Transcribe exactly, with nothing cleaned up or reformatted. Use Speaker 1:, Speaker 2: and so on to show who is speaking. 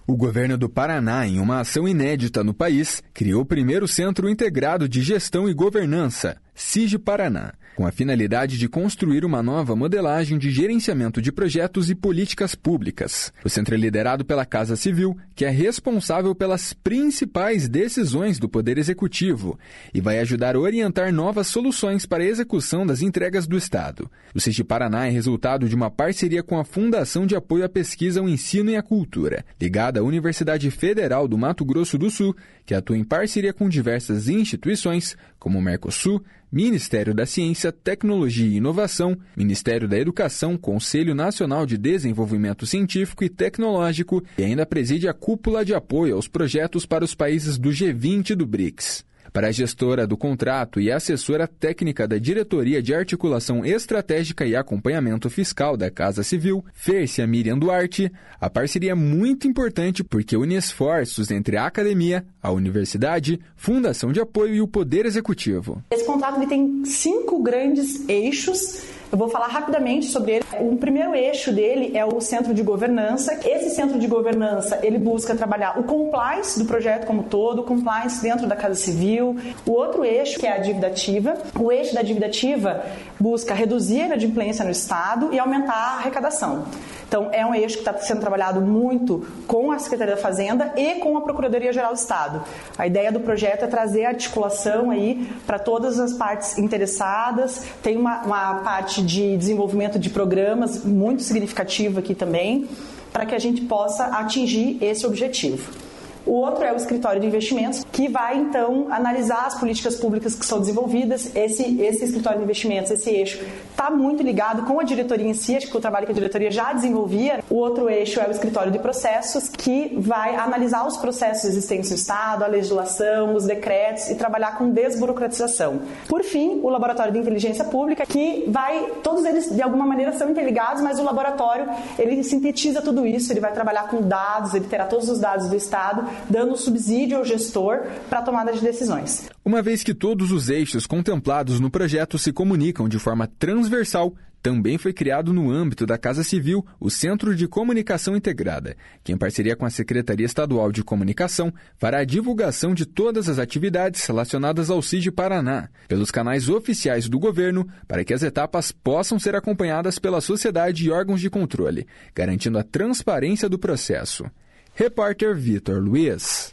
Speaker 1: O governo do Paraná, em uma ação inédita no país, criou o primeiro Centro Integrado de Gestão e Governança, CIG Paraná, com a finalidade de construir uma nova modelagem de gerenciamento de projetos e políticas públicas. O centro é liderado pela Casa Civil, que é responsável pelas principais decisões do Poder Executivo e vai ajudar a orientar novas soluções para a execução das entregas do Estado. O CIG Paraná é resultado de uma parceria com a Fundação de Apoio à Pesquisa, ao Ensino e à Cultura, ligada à Universidade Federal do Mato Grosso do Sul, que atua em parceria com diversas instituições, como o Mercosul, Ministério da Ciência, Tecnologia e Inovação, Ministério da Educação, Conselho Nacional de Desenvolvimento Científico e Tecnológico e ainda preside a cúpula de apoio aos projetos para os países do G vinte e do BRICS. Para a gestora do contrato e assessora técnica da Diretoria de Articulação Estratégica e Acompanhamento Fiscal da Casa Civil, Fércia Miriam Duarte, a parceria é muito importante porque une esforços entre a academia, a universidade, Fundação de Apoio e o Poder Executivo.
Speaker 2: Esse contrato ele tem cinco grandes eixos. Eu vou falar rapidamente sobre ele. O primeiro eixo dele é o Centro de Governança. Esse Centro de Governança, ele busca trabalhar o compliance do projeto como todo, o compliance dentro da Casa Civil. O outro eixo, que é a dívida ativa. O eixo da dívida ativa busca reduzir a inadimplência no Estado e aumentar a arrecadação. Então, é um eixo que está sendo trabalhado muito com a Secretaria da Fazenda e com a Procuradoria-Geral do Estado. A ideia do projeto é trazer a articulação aí para todas as partes interessadas. Tem uma, uma parte de desenvolvimento de programas muito significativa aqui também, para que a gente possa atingir esse objetivo. O outro é o escritório de investimentos, que vai, então, analisar as políticas públicas que são desenvolvidas. Esse, esse escritório de investimentos, esse eixo, está muito ligado com a diretoria em si, acho que o trabalho que a diretoria já desenvolvia. O outro eixo é o escritório de processos, que vai analisar os processos existentes no Estado, a legislação, os decretos e trabalhar com desburocratização. Por fim, o laboratório de inteligência pública, que vai, todos eles de alguma maneira são interligados, mas o laboratório, ele sintetiza tudo isso, ele vai trabalhar com dados, ele terá todos os dados do Estado, dando subsídio ao gestor para a tomada de decisões.
Speaker 1: Uma vez que todos os eixos contemplados no projeto se comunicam de forma transversal, também foi criado no âmbito da Casa Civil o Centro de Comunicação Integrada, que em parceria com a Secretaria Estadual de Comunicação fará a divulgação de todas as atividades relacionadas ao CIG Paraná, pelos canais oficiais do governo, para que as etapas possam ser acompanhadas pela sociedade e órgãos de controle, garantindo a transparência do processo. Repórter Vitor Luiz.